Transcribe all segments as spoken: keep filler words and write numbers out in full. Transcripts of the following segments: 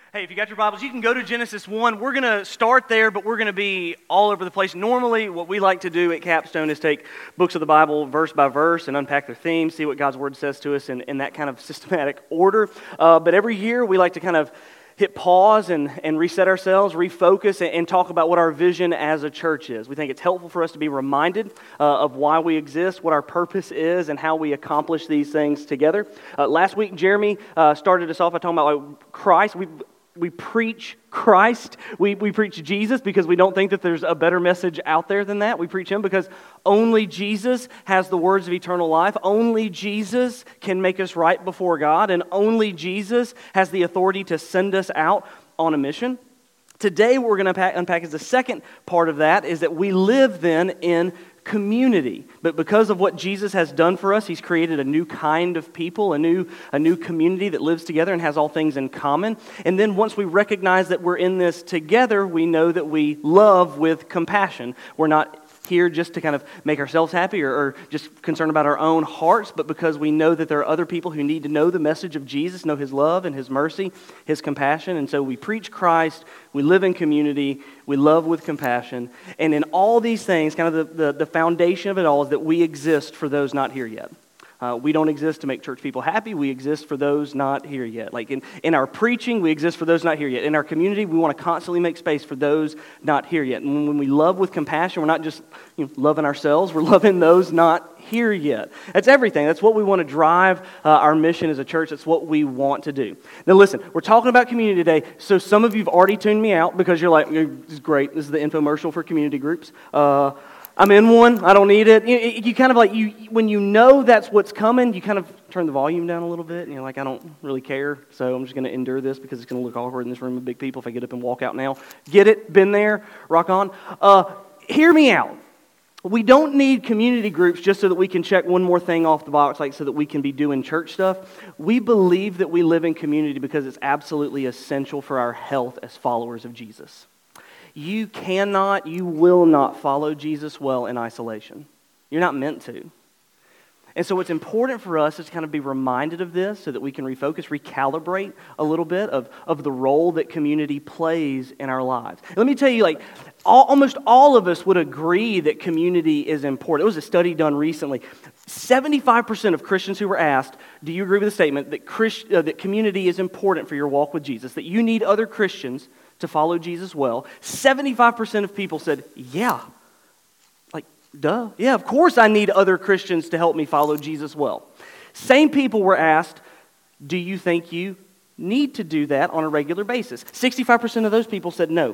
Hey, if you got your Bibles, you can go to Genesis one. We're going to start there, but we're going to be all over the place. Normally, what we like to do at Capstone is take books of the Bible verse by verse and unpack their themes, see what God's Word says to us in, in that kind of systematic order. Uh, but every year, we like to kind of hit pause and, and reset ourselves, refocus, and, and talk about what our vision as a church is. We think it's helpful for us to be reminded uh, of why we exist, what our purpose is, and how we accomplish these things together. Uh, last week, Jeremy uh, started us off by talking about like, Christ. We We preach Christ. We, we preach Jesus because we don't think that there's a better message out there than that. We preach Him because only Jesus has the words of eternal life. Only Jesus can make us right before God. And only Jesus has the authority to send us out on a mission. Today, what we're going to unpack, unpack is the second part of that, is that we live then in community. But because of what Jesus has done for us, He's created a new kind of people, a new a new community that lives together and has all things in common. And then once we recognize that we're in this together, we know that we love with compassion. We're not here just to kind of make ourselves happy or, or just concerned about our own hearts, but because we know that there are other people who need to know the message of Jesus, know His love and His mercy, His compassion. And so we preach Christ, we live in community, we love with compassion. And in all these things, kind of the, the, the foundation of it all is that we exist for those not here yet. Uh, we don't exist to make church people happy. We exist for those not here yet. Like in, in our preaching, we exist for those not here yet. In our community, we want to constantly make space for those not here yet. And when we love with compassion, we're not just you know, loving ourselves. We're loving those not here yet. That's everything. That's what we want to drive uh, our mission as a church. That's what we want to do. Now listen, we're talking about community today. So some of you have already tuned me out because you're like, this is great. This is the infomercial for community groups. Uh I'm in one. I don't need it. You, you kind of like, you when you know that's what's coming, you kind of turn the volume down a little bit, and you're like, I don't really care, so I'm just going to endure this because it's going to look awkward in this room of big people if I get up and walk out now. Get it? Been there? Rock on. Uh, hear me out. We don't need community groups just so that we can check one more thing off the box, like so that we can be doing church stuff. We believe that we live in community because it's absolutely essential for our health as followers of Jesus. You cannot, you will not follow Jesus well in isolation. You're not meant to. And so what's important for us is to kind of be reminded of this so that we can refocus, recalibrate a little bit of, of the role that community plays in our lives. Let me tell you, like, all, almost all of us would agree that community is important. It was a study done recently. seventy-five percent of Christians who were asked, do you agree with the statement that, Christ, uh, that community is important for your walk with Jesus, that you need other Christians to follow Jesus well? seventy-five percent of people said, yeah. Like, duh. Yeah, of course I need other Christians to help me follow Jesus well. Same people were asked, do you think you need to do that on a regular basis? sixty-five percent of those people said no.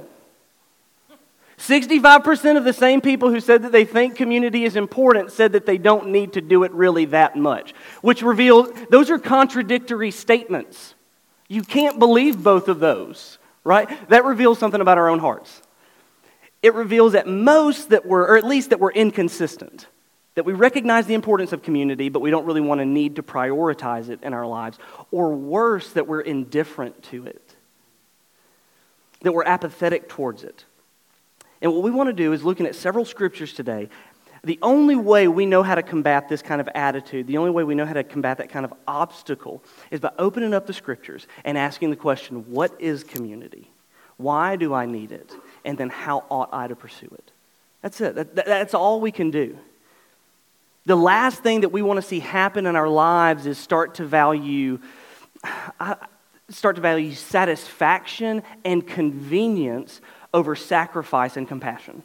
sixty-five percent of the same people who said that they think community is important said that they don't need to do it really that much, which reveals those are contradictory statements. You can't believe both of those. Right? That reveals something about our own hearts. It reveals at most that we're, or at least that we're inconsistent. That we recognize the importance of community, but we don't really want to need to prioritize it in our lives. Or worse, that we're indifferent to it. That we're apathetic towards it. And what we want to do is looking at several scriptures today. The only way we know how to combat this kind of attitude, the only way we know how to combat that kind of obstacle is by opening up the scriptures and asking the question, what is community? Why do I need it? And then how ought I to pursue it? That's it. That, that, that's all we can do. The last thing that we want to see happen in our lives is start to value, uh, start to value satisfaction and convenience over sacrifice and compassion.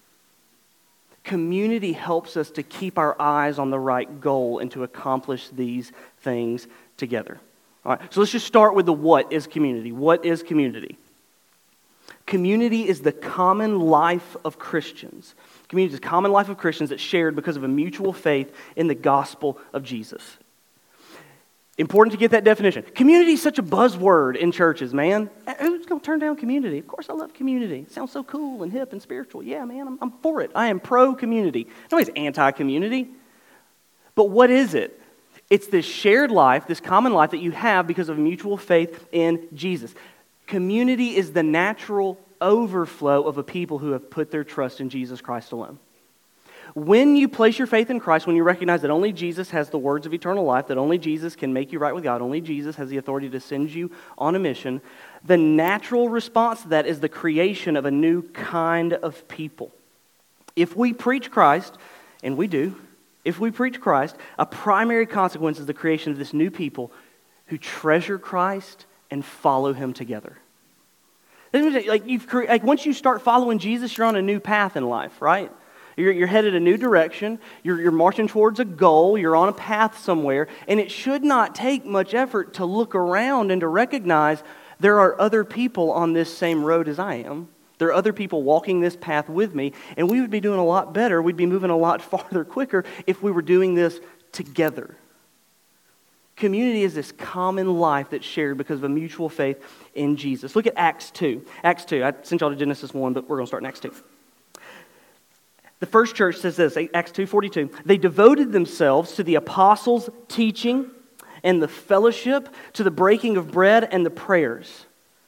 Community helps us to keep our eyes on the right goal and to accomplish these things together. All right, so let's just start with the what is community. What is community? Community is the common life of Christians. Community is the common life of Christians that's shared because of a mutual faith in the gospel of Jesus. Important to get that definition. Community is such a buzzword in churches, man. Who's going to turn down community? Of course I love community. It sounds so cool and hip and spiritual. Yeah, man, I'm, I'm for it. I am pro-community. Nobody's anti-community. But what is it? It's this shared life, this common life that you have because of mutual faith in Jesus. Community is the natural overflow of a people who have put their trust in Jesus Christ alone. When you place your faith in Christ, when you recognize that only Jesus has the words of eternal life, that only Jesus can make you right with God, only Jesus has the authority to send you on a mission, the natural response to that is the creation of a new kind of people. If we preach Christ, and we do, if we preach Christ, a primary consequence is the creation of this new people who treasure Christ and follow Him together. Like, you've cre- like once you start following Jesus, you're on a new path in life, right? You're, you're headed a new direction. You're, you're marching towards a goal. You're on a path somewhere. And it should not take much effort to look around and to recognize there are other people on this same road as I am. There are other people walking this path with me. And we would be doing a lot better. We'd be moving a lot farther quicker if we were doing this together. Community is this common life that's shared because of a mutual faith in Jesus. Look at Acts two. Acts two. I sent y'all to Genesis one, but we're going to start in Acts two. The first church says this, Acts two forty-two. They devoted themselves to the apostles' teaching and the fellowship, to the breaking of bread and the prayers.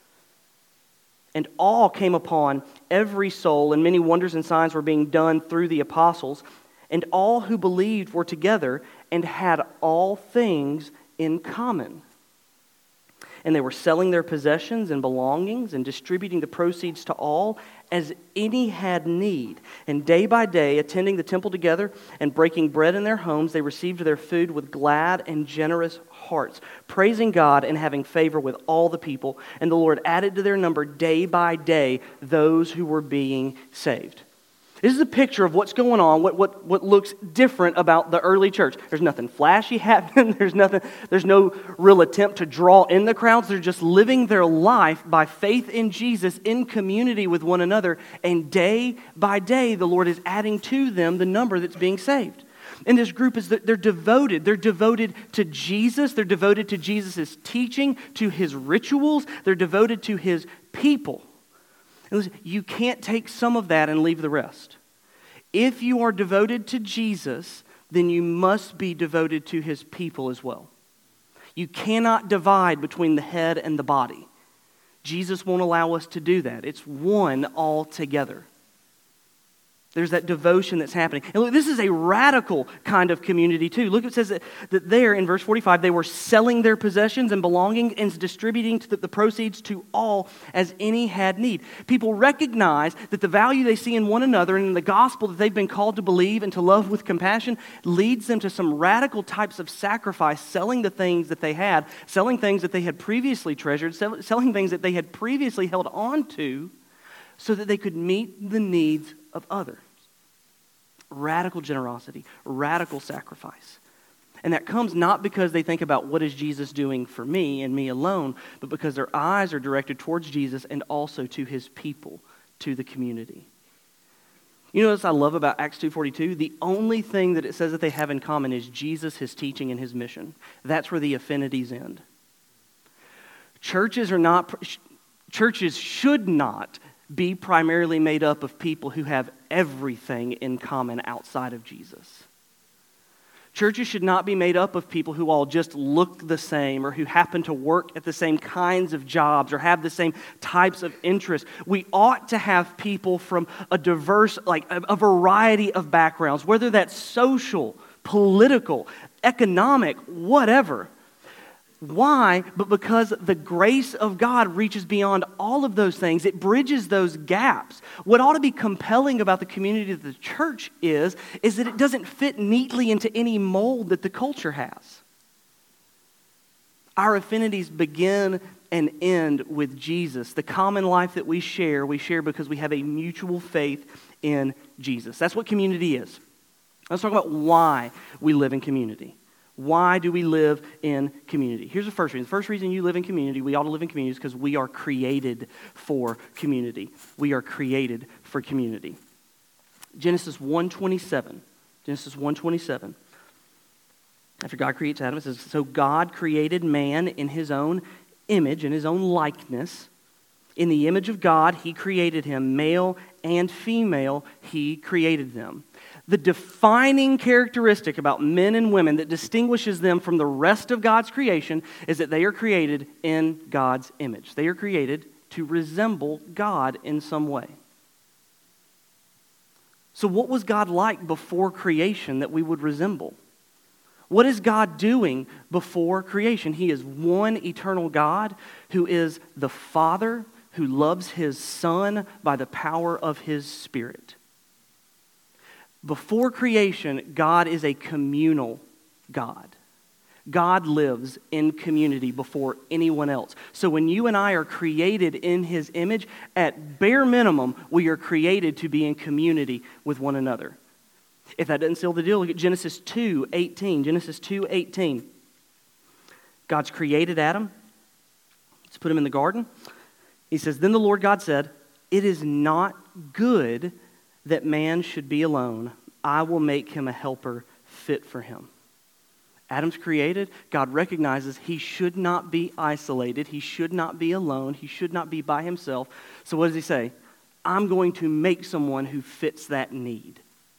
And awe came upon every soul, and many wonders and signs were being done through the apostles. And all who believed were together and had all things in common. And they were selling their possessions and belongings and distributing the proceeds to all as any had need. And day by day, attending the temple together and breaking bread in their homes, they received their food with glad and generous hearts, praising God and having favor with all the people. And the Lord added to their number day by day those who were being saved. This is a picture of what's going on, what, what, what looks different about the early church. There's nothing flashy happening. There's nothing. There's no real attempt to draw in the crowds. They're just living their life by faith in Jesus in community with one another. And day by day, the Lord is adding to them the number that's being saved. And this group is that they're devoted. They're devoted to Jesus. They're devoted to Jesus' teaching, to His rituals. They're devoted to His people. And listen, you can't take some of that and leave the rest. If you are devoted to Jesus, then you must be devoted to His people as well. You cannot divide between the head and the body. Jesus won't allow us to do that. It's one altogether. There's that devotion that's happening. And look, this is a radical kind of community too. Look, it says that, that there in verse forty-five, they were selling their possessions and belongings and distributing to the, the proceeds to all as any had need. People recognize that the value they see in one another and in the gospel that they've been called to believe and to love with compassion leads them to some radical types of sacrifice, selling the things that they had, selling things that they had previously treasured, sell, selling things that they had previously held on to so that they could meet the needs of others. Radical generosity, radical sacrifice. And that comes not because they think about what is Jesus doing for me and me alone, but because their eyes are directed towards Jesus and also to His people, to the community. You know what I love about Acts two forty-two? The only thing that it says that they have in common is Jesus, His teaching, and His mission. That's where the affinities end. Churches are not, churches should not be primarily made up of people who have everything in common outside of Jesus. Churches should not be made up of people who all just look the same or who happen to work at the same kinds of jobs or have the same types of interests. We ought to have people from a diverse, like a, a variety of backgrounds, whether that's social, political, economic, whatever. Why? But because the grace of God reaches beyond all of those things. It bridges those gaps. What ought to be compelling about the community of the church is, is that it doesn't fit neatly into any mold that the culture has. Our affinities begin and end with Jesus. The common life that we share, we share because we have a mutual faith in Jesus. That's what community is. Let's talk about why we live in community. Why do we live in community? Here's the first reason. The first reason you live in community, we ought to live in community, is because we are created for community. We are created for community. Genesis one twenty-seven. Genesis one twenty-seven. After God creates Adam, it says, so God created man in His own image, in His own likeness. In the image of God, He created him. Male and female, He created them. The defining characteristic about men and women that distinguishes them from the rest of God's creation is that they are created in God's image. They are created to resemble God in some way. So what was God like before creation that we would resemble? What is God doing before creation? He is one eternal God who is the Father, who loves his Son by the power of his Spirit. Before creation, God is a communal God. God lives in community before anyone else. So when you and I are created in his image, at bare minimum, we are created to be in community with one another. If that doesn't seal the deal, look at Genesis two eighteen. Genesis two eighteen. God's created Adam. He's put him in the garden. He says, "Then the Lord God said, 'It is not good that man should be alone. I will make him a helper fit for him.'" Adam's created. God recognizes he should not be isolated. He should not be alone. He should not be by himself. So what does he say? I'm going to make someone who fits that need.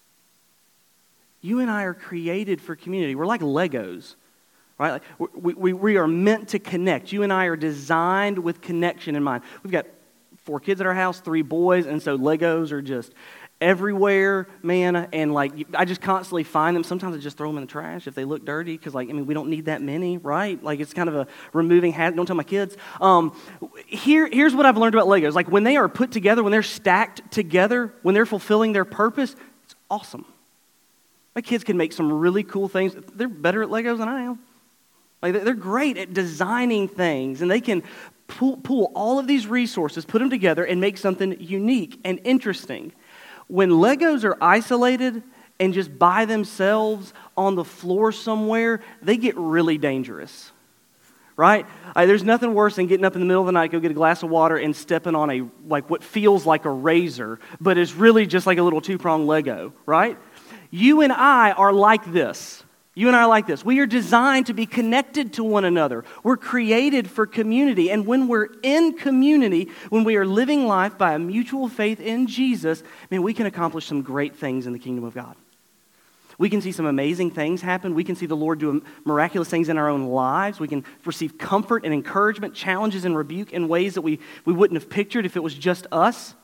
You and I are created for community. We're like Legos, right? Like we, we, we are meant to connect. You and I are designed with connection in mind. We've got four kids at our house, three boys, and so Legos are just everywhere, man, and like I just constantly find them. Sometimes I just throw them in the trash if they look dirty, because like I mean we don't need that many, right? Like it's kind of a removing hazard. Don't tell my kids. Um, here, here's what I've learned about Legos. Like when they are put together, when they're stacked together, when they're fulfilling their purpose, it's awesome. My kids can make some really cool things. They're better at Legos than I am. Like they're great at designing things, and they can pull, pull all of these resources, put them together, and make something unique and interesting. When Legos are isolated and just by themselves on the floor somewhere, they get really dangerous, right? Uh, there's nothing worse than getting up in the middle of the night, go get a glass of water, and stepping on a like what feels like a razor, but is really just like a little two-pronged Lego, right? You and I are like this. You and I are like this. We are designed to be connected to one another. We're created for community. And when we're in community, when we are living life by a mutual faith in Jesus, man, we can accomplish some great things in the kingdom of God. We can see some amazing things happen. We can see the Lord do miraculous things in our own lives. We can receive comfort and encouragement, challenges and rebuke in ways that we, we wouldn't have pictured if it was just us.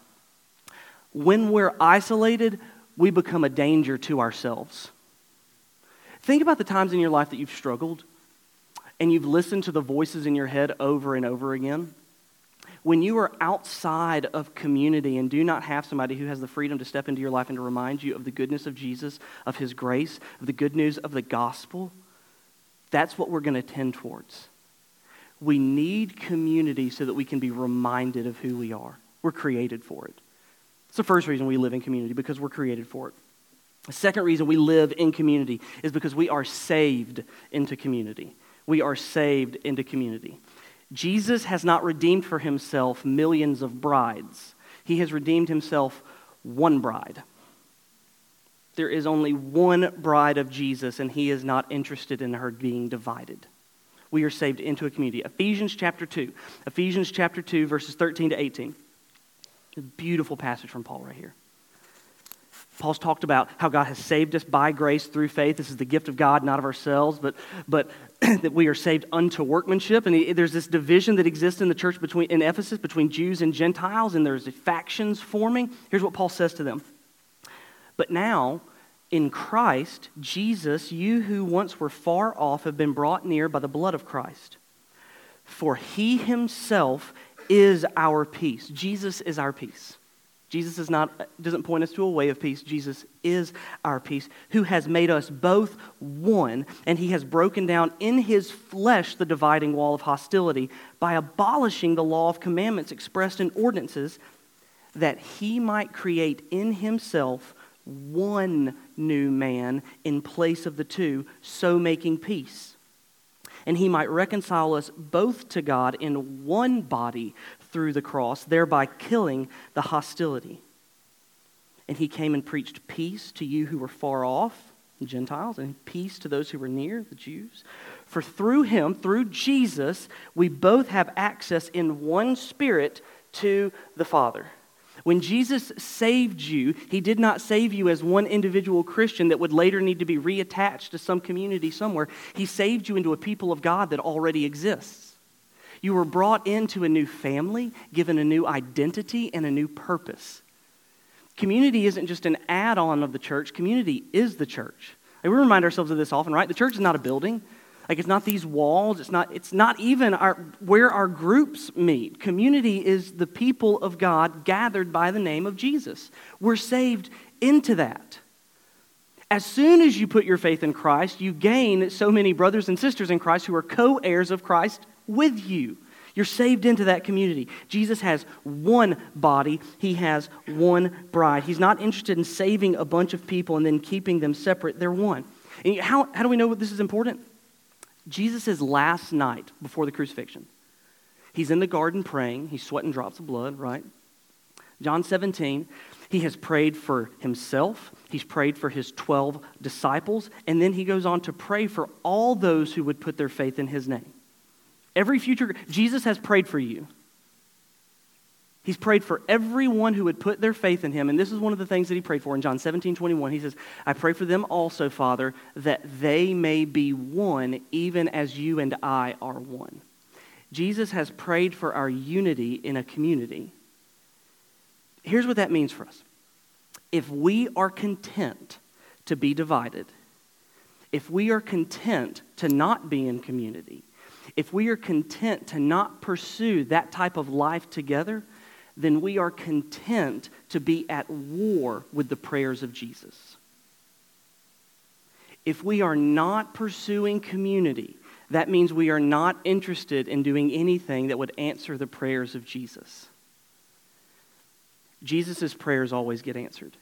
When we're isolated, we become a danger to ourselves. Think about the times in your life that you've struggled and you've listened to the voices in your head over and over again. When you are outside of community and do not have somebody who has the freedom to step into your life and to remind you of the goodness of Jesus, of his grace, of the good news of the gospel, that's what we're going to tend towards. We need community so that we can be reminded of who we are. We're created for it. It's the first reason we live in community, because we're created for it. The second reason we live in community is because we are saved into community. We are saved into community. Jesus has not redeemed for himself millions of brides. He has redeemed himself one bride. There is only one bride of Jesus, and he is not interested in her being divided. We are saved into a community. Ephesians chapter two. Ephesians chapter two, verses thirteen to eighteen. A beautiful passage from Paul right here. Paul's talked about how God has saved us by grace through faith. This is the gift of God, not of ourselves, but but that we are saved unto workmanship. And he, there's this division that exists in the church between in Ephesus between Jews and Gentiles, and there's factions forming. Here's what Paul says to them. But now, in Christ Jesus, you who once were far off have been brought near by the blood of Christ. For he himself is our peace. Jesus is our peace. Jesus is not, doesn't point us to a way of peace. Jesus is our peace, who has made us both one, and he has broken down in his flesh the dividing wall of hostility by abolishing the law of commandments expressed in ordinances, that he might create in himself one new man in place of the two, so making peace. And he might reconcile us both to God in one body through the cross, thereby killing the hostility. And he came and preached peace to you who were far off, the Gentiles, and peace to those who were near, the Jews. For through him, through Jesus, we both have access in one spirit to the Father. When Jesus saved you, he did not save you as one individual Christian that would later need to be reattached to some community somewhere. He saved you into a people of God that already exists. You were brought into a new family, given a new identity and a new purpose. Community isn't just an add-on of the church. Community is the church. Like, we remind ourselves of this often, right? The church is not a building. Like, it's not these walls. It's not, it's not even our, where our groups meet. Community is the people of God gathered by the name of Jesus. We're saved into that. As soon as you put your faith in Christ, you gain so many brothers and sisters in Christ who are co-heirs of Christ with you. You're saved into that community. Jesus has one body. He has one bride. He's not interested in saving a bunch of people and then keeping them separate. They're one. And how, how do we know this is important? Jesus' last night before the crucifixion. He's in the garden praying. He's sweating drops of blood, right? John seventeen, he has prayed for himself. He's prayed for his twelve disciples. And then he goes on to pray for all those who would put their faith in his name. Every future, Jesus has prayed for you. He's prayed for everyone who would put their faith in him. And this is one of the things that he prayed for in John seventeen twenty-one. He says, I pray for them also, Father, that they may be one, even as you and I are one. Jesus has prayed for our unity in a community. Here's what that means for us. If we are content to be divided, if we are content to not be in community, if we are content to not pursue that type of life together, then we are content to be at war with the prayers of Jesus. If we are not pursuing community, that means we are not interested in doing anything that would answer the prayers of Jesus. Jesus' prayers always get answered.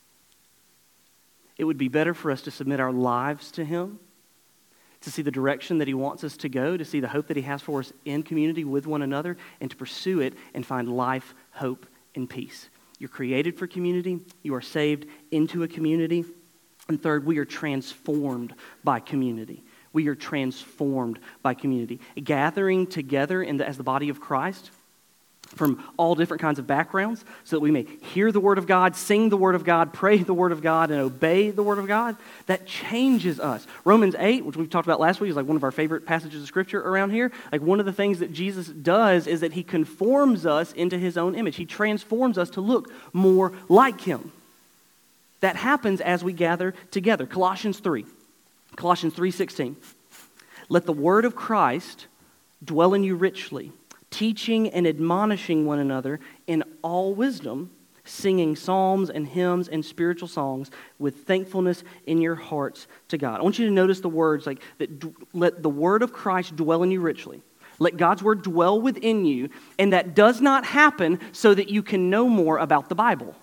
It would be better for us to submit our lives to him, to see the direction that he wants us to go, to see the hope that he has for us in community with one another, and to pursue it and find life, hope, and peace. You're created for community. You are saved into a community. And third, we are transformed by community. We are transformed by community. Gathering together in the, as the body of Christ from all different kinds of backgrounds so that we may hear the Word of God, sing the Word of God, pray the Word of God, and obey the Word of God, that changes us. Romans eight, which we've talked about last week, is like one of our favorite passages of Scripture around here. Like, one of the things that Jesus does is that he conforms us into his own image. He transforms us to look more like him. That happens as we gather together. Colossians three. Colossians three sixteen. Let the word of Christ dwell in you richly, teaching and admonishing one another in all wisdom, singing psalms and hymns and spiritual songs with thankfulness in your hearts to God. I want you to notice the words like that. D- let the word of Christ dwell in you richly. Let God's word dwell within you, and that does not happen so that you can know more about the Bible.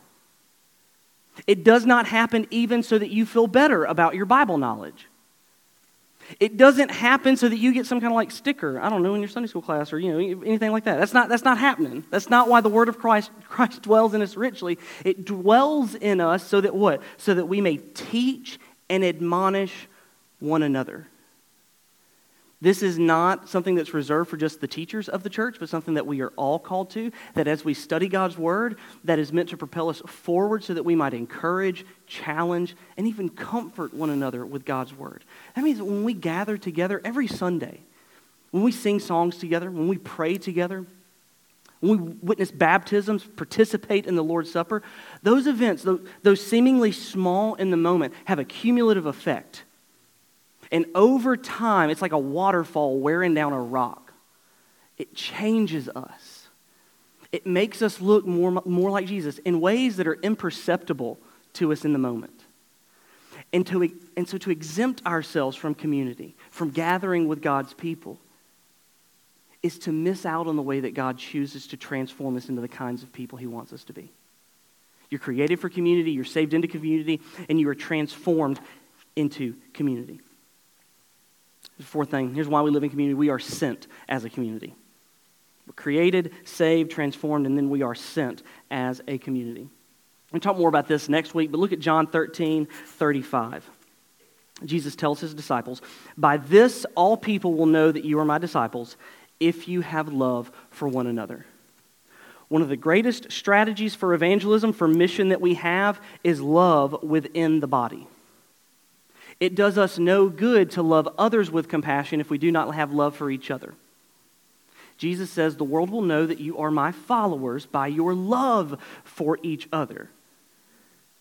It does not happen even so that you feel better about your Bible knowledge. It doesn't happen so that you get some kind of like sticker, I don't know, in your Sunday school class or, you know, anything like that. That's not, that's not happening. That's not why the word of Christ, Christ dwells in us richly. It dwells in us so that what? So that we may teach and admonish one another. This is not something that's reserved for just the teachers of the church, but something that we are all called to, that as we study God's word, that is meant to propel us forward so that we might encourage, challenge, and even comfort one another with God's word. That means that when we gather together every Sunday, when we sing songs together, when we pray together, when we witness baptisms, participate in the Lord's Supper, those events, those seemingly small in the moment, have a cumulative effect. And over time, it's like a waterfall wearing down a rock. It changes us. It makes us look more, more like Jesus in ways that are imperceptible to us in the moment. And, to, and so to exempt ourselves from community, from gathering with God's people, is to miss out on the way that God chooses to transform us into the kinds of people he wants us to be. You're created for community, you're saved into community, and you are transformed into community. The fourth thing, here's why we live in community. We are sent as a community. We're created, saved, transformed, and then we are sent as a community. We'll talk more about this next week, but look at John thirteen thirty-five. Jesus tells his disciples, "By this all people will know that you are my disciples, if you have love for one another." One of the greatest strategies for evangelism, for mission that we have, is love within the body. It does us no good to love others with compassion if we do not have love for each other. Jesus says, the world will know that you are my followers by your love for each other.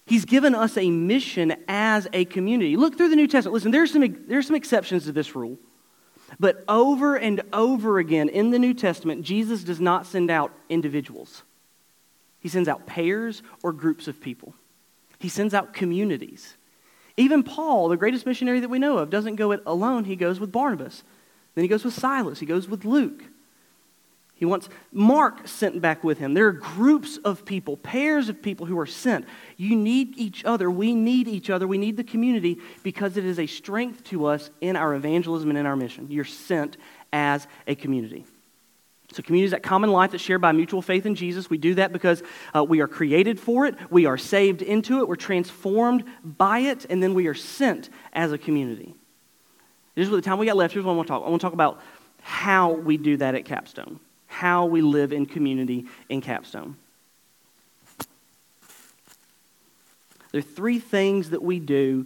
He's given us a mission as a community. Look through the New Testament. Listen, there's some, there's some exceptions to this rule. But over and over again in the New Testament, Jesus does not send out individuals. He sends out pairs or groups of people. He sends out communities. Even Paul, the greatest missionary that we know of, doesn't go it alone. He goes with Barnabas. Then he goes with Silas. He goes with Luke. He wants Mark sent back with him. There are groups of people, pairs of people who are sent. You need each other. We need each other. We need the community because it is a strength to us in our evangelism and in our mission. You're sent as a community. So community is that common life that's shared by mutual faith in Jesus. We do that because uh, we are created for it. We are saved into it. We're transformed by it. And then we are sent as a community. Here's what the time we got left. Here's what I want to talk. I want to talk about how we do that at Capstone. How we live in community in Capstone. There are three things that we do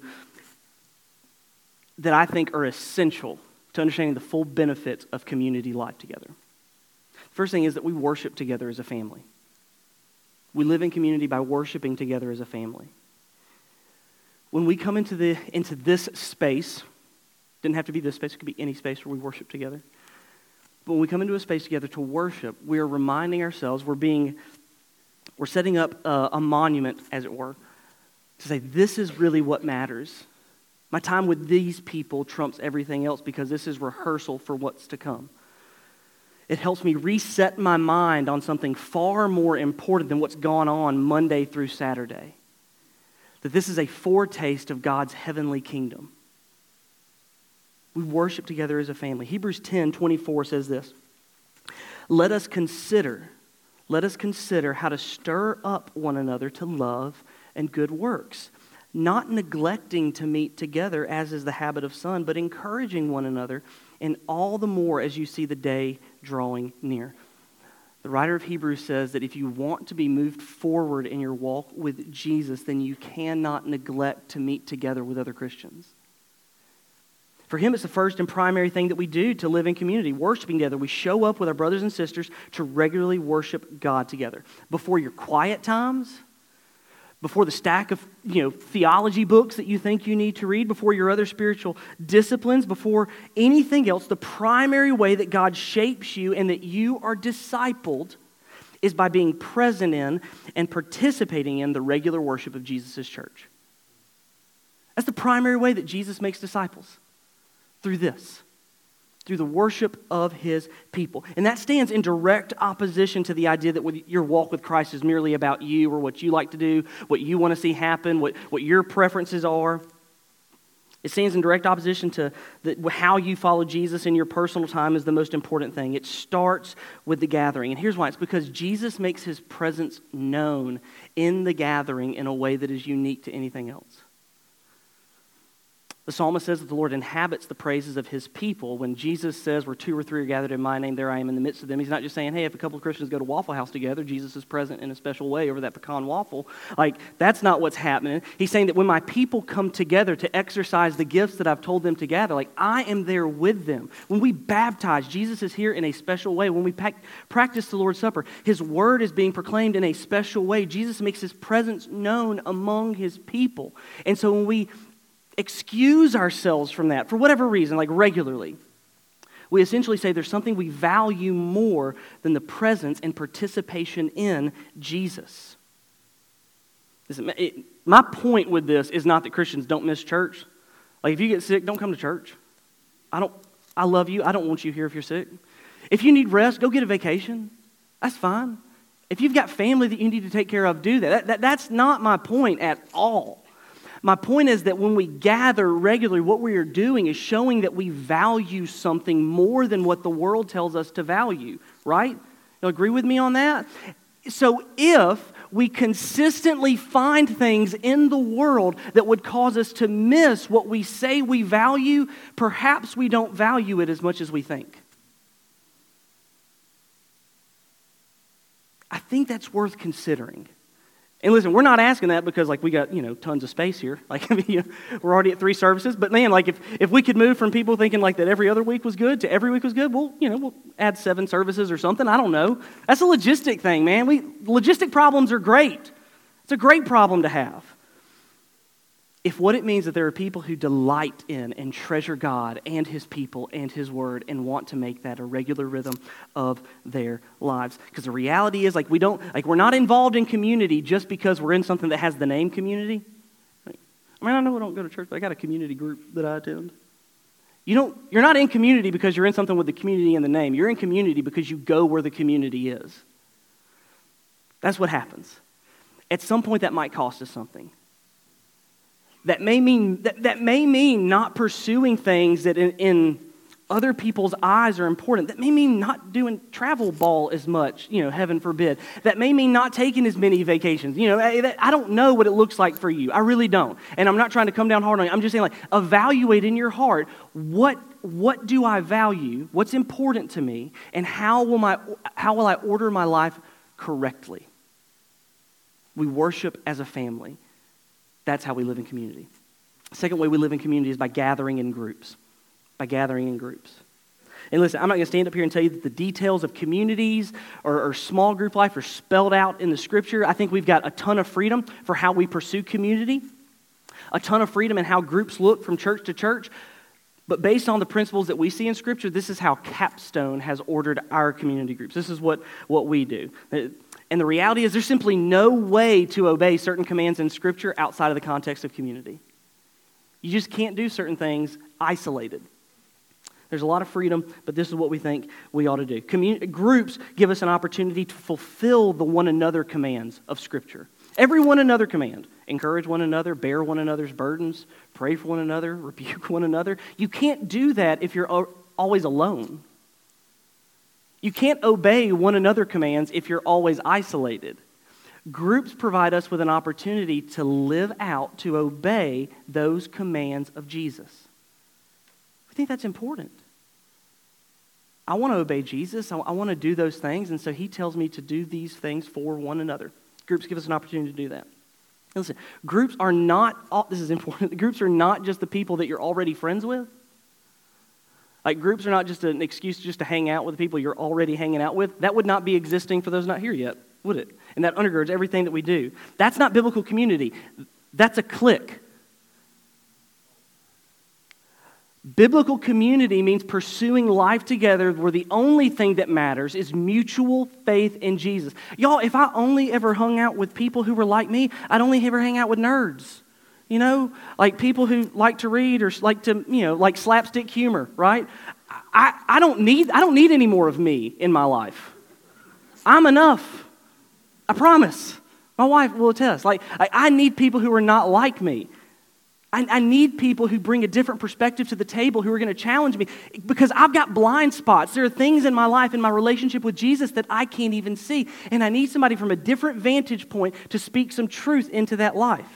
that I think are essential to understanding the full benefits of community life together. First thing is that we worship together as a family. We live in community by worshiping together as a family. When we come into the into this space, didn't have to be this space, it could be any space where we worship together. But when we come into a space together to worship, we are reminding ourselves, we're being, we're setting up a, a monument, as it were, to say this is really what matters. My time with these people trumps everything else because this is rehearsal for what's to come. It helps me reset my mind on something far more important than what's gone on Monday through Saturday. That this is a foretaste of God's heavenly kingdom. We worship together as a family. Hebrews ten twenty-four says this. Let us consider, let us consider how to stir up one another to love and good works, not neglecting to meet together as is the habit of some, but encouraging one another, and all the more as you see the day drawing near. The writer of Hebrews says that if you want to be moved forward in your walk with Jesus, then you cannot neglect to meet together with other Christians. For him, it's the first and primary thing that we do to live in community, worshiping together. We show up with our brothers and sisters to regularly worship God together. Before your quiet times, before the stack of you know theology books that you think you need to read, before your other spiritual disciplines, before anything else, the primary way that God shapes you and that you are discipled is by being present in and participating in the regular worship of Jesus' church. That's the primary way that Jesus makes disciples. Through this, through the worship of his people. And that stands in direct opposition to the idea that your walk with Christ is merely about you or what you like to do, what you want to see happen, what, what your preferences are. It stands in direct opposition to the, how you follow Jesus in your personal time is the most important thing. It starts with the gathering. And here's why. It's because Jesus makes his presence known in the gathering in a way that is unique to anything else. The psalmist says that the Lord inhabits the praises of his people. When Jesus says, where two or three are gathered in my name, there I am in the midst of them, he's not just saying, hey, if a couple of Christians go to Waffle House together, Jesus is present in a special way over that pecan waffle. Like, that's not what's happening. He's saying that when my people come together to exercise the gifts that I've told them to gather, like, I am there with them. When we baptize, Jesus is here in a special way. When we pack, practice the Lord's Supper, his word is being proclaimed in a special way. Jesus makes his presence known among his people. And so when we excuse ourselves from that, for whatever reason, like regularly, we essentially say there's something we value more than the presence and participation in Jesus. Listen, it, my point with this is not that Christians don't miss church. Like, if you get sick, don't come to church. I don't. I love you. I don't want you here if you're sick. If you need rest, go get a vacation. That's fine. If you've got family that you need to take care of, do that. that, that that's not my point at all. My point is that when we gather regularly, what we are doing is showing that we value something more than what the world tells us to value, right? You'll agree with me on that? So if we consistently find things in the world that would cause us to miss what we say we value, perhaps we don't value it as much as we think. I think that's worth considering. And listen, we're not asking that because, like, we got, you know, tons of space here. Like, I mean, you know, we're already at three services. But, man, like, if, if we could move from people thinking, like, that every other week was good to every week was good, we'll, you know, we'll add seven services or something. I don't know. That's a logistic thing, man. We Logistic problems are great. It's a great problem to have. if what it means that there are people who delight in and treasure God and His people and His Word and want to make that a regular rhythm of their lives. Because the reality is, like, we don't, like, we're not involved in community just because we're in something that has the name community. Like, I mean, I know I don't go to church, but I got a community group that I attend. You don't, you're not in community because you're in something with the community in the name. You're in community because you go where the community is. That's what happens. At some point, that might cost us something. That may mean that, that may mean not pursuing things that in, in other people's eyes are important. That may mean not doing travel ball as much, you know, heaven forbid. That may mean not taking as many vacations. You know, I, I don't know what it looks like for you. I really don't. And I'm not trying to come down hard on you. I'm just saying, like, evaluate in your heart, what what do I value? What's important to me? And how will my how will I order my life correctly? We worship as a family. That's how we live in community. The second way we live in community is by gathering in groups. By gathering in groups. And listen, I'm not going to stand up here and tell you that the details of communities or, or small group life are spelled out in the Scripture. I think we've got a ton of freedom for how we pursue community. A ton of freedom in how groups look from church to church. But based on the principles that we see in Scripture, this is how Capstone has ordered our community groups. This is what, what we do. And the reality is there's simply no way to obey certain commands in Scripture outside of the context of community. You just can't do certain things isolated. There's a lot of freedom, but this is what we think we ought to do. Commun- groups give us an opportunity to fulfill the one another commands of Scripture. Every one another command. Encourage one another, bear one another's burdens, pray for one another, rebuke one another. You can't do that if you're always alone. You can't obey one another commands if you're always isolated. Groups provide us with an opportunity to live out, to obey those commands of Jesus. I think that's important. I want to obey Jesus. I, I want to do those things, and so He tells me to do these things for one another. Groups give us an opportunity to do that. Listen, groups are not, all, this is important, groups are not just the people that you're already friends with. Like, groups are not just an excuse just to hang out with the people you're already hanging out with. That would not be existing for those not here yet, would it? And that undergirds everything that we do. That's not biblical community. That's a clique. Biblical community means pursuing life together where the only thing that matters is mutual faith in Jesus. Y'all, if I only ever hung out with people who were like me, I'd only ever hang out with nerds. You know, like people who like to read or like to, you know, like slapstick humor, right? I, I don't need I don't need any more of me in my life. I'm enough. I promise. My wife will attest. Like, I, I need people who are not like me. I, I need people who bring a different perspective to the table, who are going to challenge me, because I've got blind spots. There are things in my life, in my relationship with Jesus, that I can't even see. And I need somebody from a different vantage point to speak some truth into that life.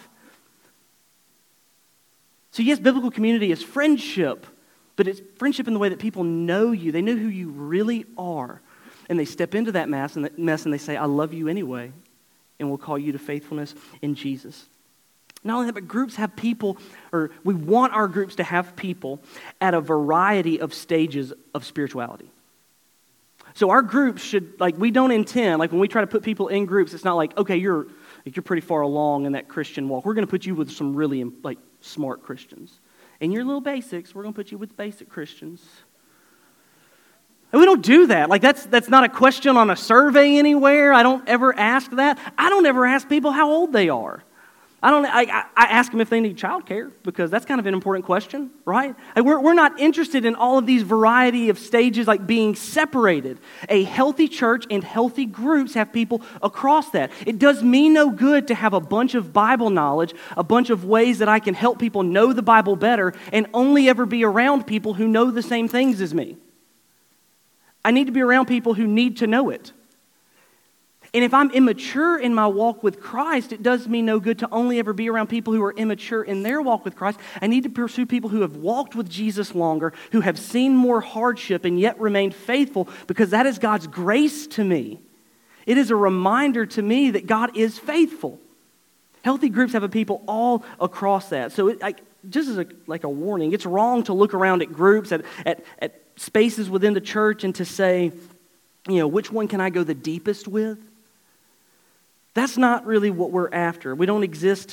So yes, biblical community is friendship, but it's friendship in the way that people know you. They know who you really are. And they step into that mess and, that mess and they say, I love you anyway, and we'll call you to faithfulness in Jesus. Not only that, but groups have people, or we want our groups to have people at a variety of stages of spirituality. So our groups should, like, we don't intend, like when we try to put people in groups, it's not like, okay, you're like you're pretty far along in that Christian walk. We're going to put you with some really, like, smart Christians. And your little basics, we're going to put you with basic Christians. And we don't do that. Like, that's that's not a question on a survey anywhere. I don't ever ask that. I don't ever ask people how old they are. I don't. I, I ask them if they need childcare, because that's kind of an important question, right? Like, we're we're not interested in all of these variety of stages, like being separated. A healthy church and healthy groups have people across that. It does me no good to have a bunch of Bible knowledge, a bunch of ways that I can help people know the Bible better, and only ever be around people who know the same things as me. I need to be around people who need to know it. And if I'm immature in my walk with Christ, it does me no good to only ever be around people who are immature in their walk with Christ. I need to pursue people who have walked with Jesus longer, who have seen more hardship and yet remained faithful, because that is God's grace to me. It is a reminder to me that God is faithful. Healthy groups have a people all across that. So it, like, just as a, like a warning, it's wrong to look around at groups, at, at, at spaces within the church, and to say, you know, which one can I go the deepest with? That's not really what we're after. We don't exist to,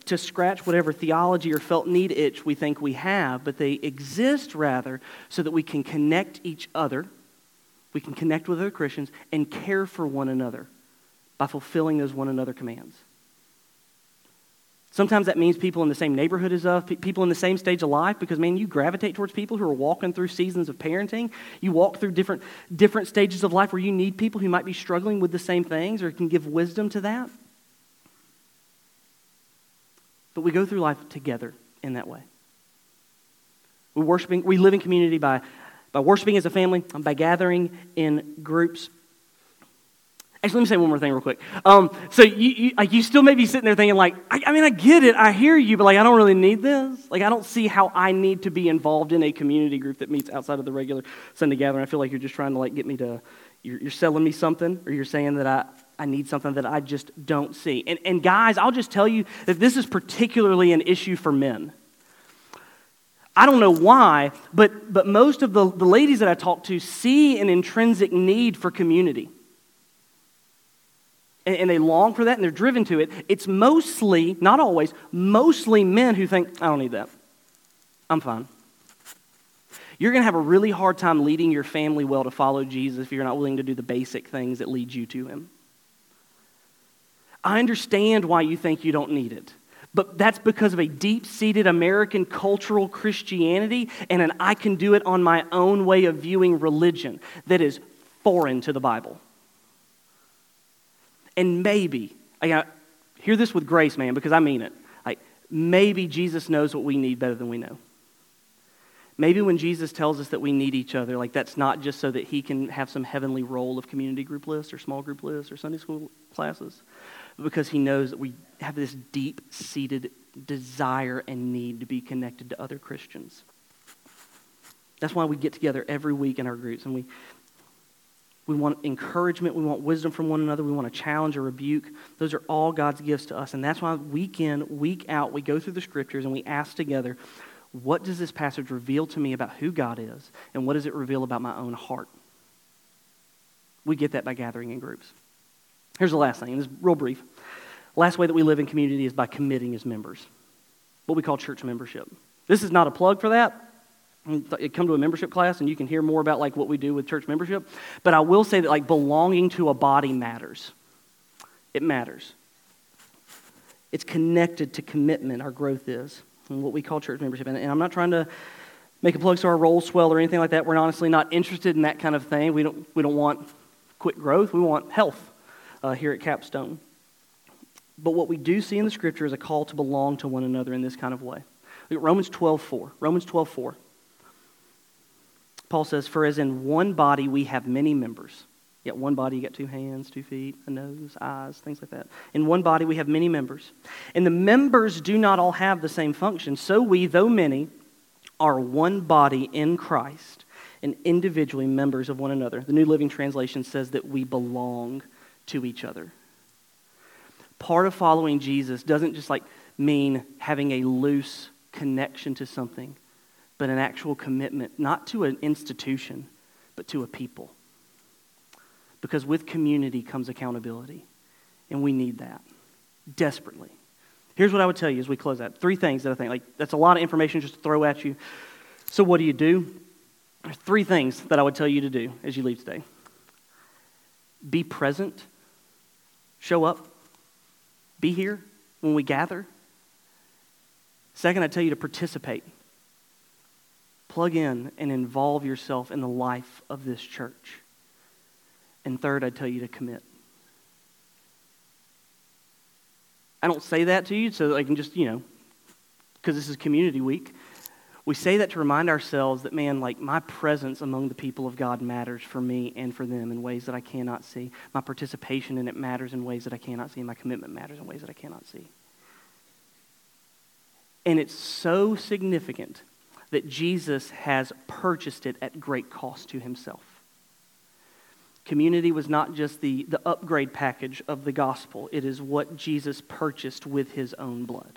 to scratch whatever theology or felt need itch we think we have, but they exist rather so that we can connect each other, we can connect with other Christians, and care for one another by fulfilling those one another commands. Sometimes that means people in the same neighborhood as us, people in the same stage of life, because, man, you gravitate towards people who are walking through seasons of parenting. You walk through different, different stages of life where you need people who might be struggling with the same things or can give wisdom to that. But we go through life together in that way. We're worshiping, we live in community by, by worshiping as a family, by gathering in groups. Actually, let me say one more thing real quick. Um, so you, you, like, you still may be sitting there thinking, like, I, I mean, I get it, I hear you, but like, I don't really need this. Like, I don't see how I need to be involved in a community group that meets outside of the regular Sunday gathering. I feel like you're just trying to like get me to, you're, you're selling me something, or you're saying that I, I need something that I just don't see. And, and guys, I'll just tell you that this is particularly an issue for men. I don't know why, but, but most of the, the ladies that I talk to see an intrinsic need for community. And, and they long for that, and they're driven to it. It's mostly, not always, mostly men who think, I don't need that. I'm fine. You're going to have a really hard time leading your family well to follow Jesus if you're not willing to do the basic things that lead you to him. I understand why you think you don't need it, but that's because of a deep-seated American cultural Christianity and an I can do it on my own way of viewing religion that is foreign to the Bible. And maybe, I gotta hear this with grace, man, because I mean it. Like, maybe Jesus knows what we need better than we know. Maybe when Jesus tells us that we need each other, like that's not just so that he can have some heavenly role of community group lists or small group lists or Sunday school classes, but because he knows that we have this deep-seated desire and need to be connected to other Christians. That's why we get together every week in our groups, and we we want encouragement, we want wisdom from one another, we want to challenge or rebuke. Those are all God's gifts to us, and that's why week in, week out, we go through the scriptures and we ask together, what does this passage reveal to me about who God is, and what does it reveal about my own heart? We get that by gathering in groups. Here's the last thing, and this is real brief. Last way that we live in community is by committing as members, what we call church membership. This is not a plug for that. Come to a membership class and you can hear more about like what we do with church membership. But I will say that like belonging to a body matters. It matters. It's connected to commitment, our growth is, and what we call church membership. And, and I'm not trying to make a plug so our rolls swell or anything like that. We're honestly not interested in that kind of thing. We don't, we don't want quick growth. We want health uh, here at Capstone. But what we do see in the scripture is a call to belong to one another in this kind of way. Look at Romans twelve four. Romans twelve four. Paul says, for as in one body we have many members. You got one body, you got two hands, two feet, a nose, eyes, things like that. In one body we have many members. And the members do not all have the same function. So we, though many, are one body in Christ and individually members of one another. The New Living Translation says that we belong to each other. Part of following Jesus doesn't just like mean having a loose connection to something, but an actual commitment, not to an institution, but to a people. Because with community comes accountability, and we need that desperately. Here's what I would tell you as we close out. Three things that I think, like, that's a lot of information just to throw at you. So what do you do? There's three things that I would tell you to do as you leave today. Be present. Show up. Be here when we gather. Second, I tell you to participate. Plug in and involve yourself in the life of this church. And third, I tell you to commit. I don't say that to you so that I can just, you know, because this is community week. We say that to remind ourselves that, man, like my presence among the people of God matters for me and for them in ways that I cannot see. My participation in it matters in ways that I cannot see. And my commitment matters in ways that I cannot see. And it's so significant that Jesus has purchased it at great cost to himself. Community was not just the, the upgrade package of the gospel. It is what Jesus purchased with his own blood.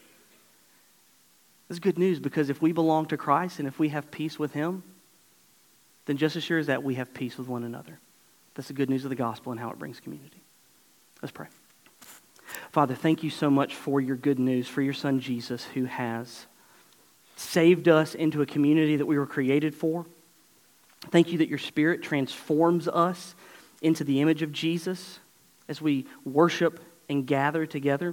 This is good news because if we belong to Christ and if we have peace with him, then just as sure as that, we have peace with one another. That's the good news of the gospel and how it brings community. Let's pray. Father, thank you so much for your good news, for your son Jesus, who has saved us into a community that we were created for. Thank you that your Spirit transforms us into the image of Jesus as we worship and gather together.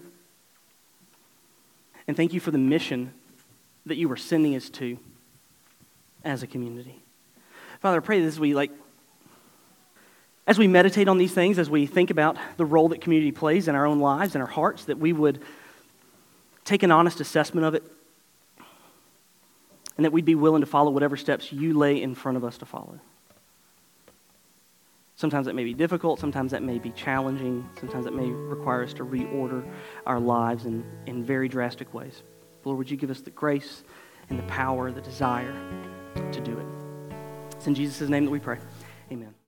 And thank you for the mission that you were sending us to as a community. Father, I pray that as we like, as we meditate on these things, as we think about the role that community plays in our own lives and our hearts, that we would take an honest assessment of it, and that we'd be willing to follow whatever steps you lay in front of us to follow. Sometimes that may be difficult, sometimes that may be challenging, sometimes that may require us to reorder our lives in, in very drastic ways. Lord, would you give us the grace and the power, the desire to do it? It's in Jesus' name that we pray. Amen.